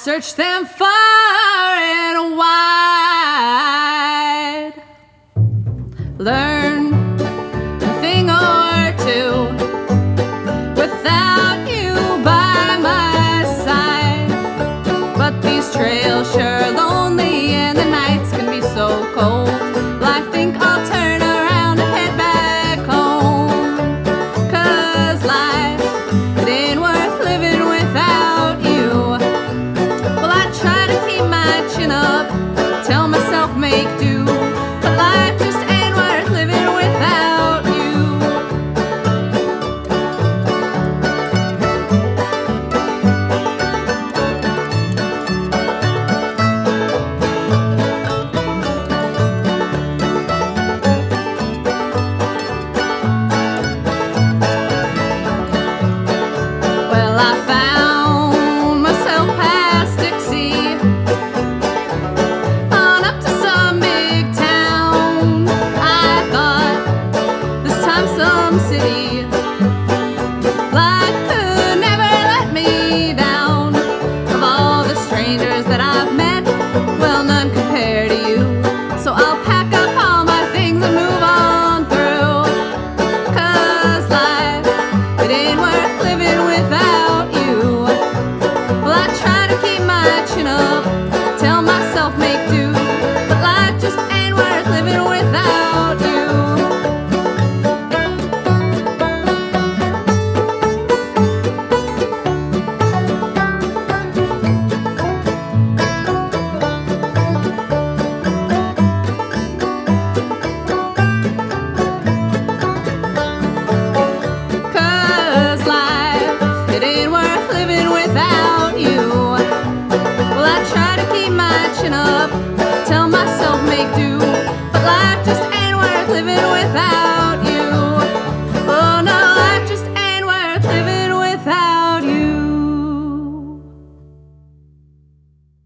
searched them far and wide. Learn a thing or two without you by my side. But these trails sure are lonely and the nights can be so cold. Well, I think I'll turn around and head back home. 'Cause life, it ain't worth living without you. Well, I try to keep my chin up, tell myself make do, but life just ain't worth living without you. Well, I found myself past Dixie, on up to some big town. I thought this time some city life could never let me down. Of all the strangers that I've met, well, none compare to you. So I'll pack up all my things and move on through. 'Cause life, it ain't worth living without you. Well, I try to keep my chin up, tell myself make do, but life just ain't worth living without you. Cause life, it ain't worth living without you. Well, I try to keep my chin up, tell myself make do,